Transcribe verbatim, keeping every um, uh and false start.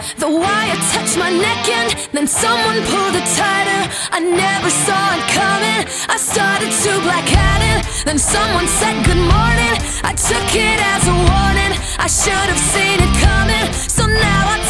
The wire touched my neck and then someone pulled it tighter. I never saw it coming, I started to black out it. Then someone said good morning, I took it as a warning. I should have seen it coming, so now I